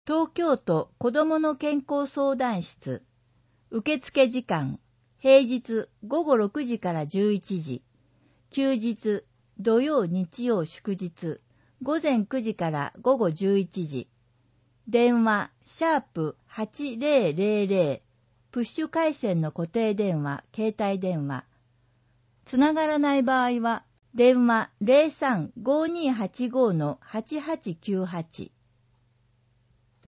東京都子どもの健康相談室。受付時間、平日午後6時から11時。休日、土曜日曜祝日、午前9時から午後11時。電話、#8000、プッシュ回線の固定電話、携帯電話。つながらない場合は、電話 03-5285-8898。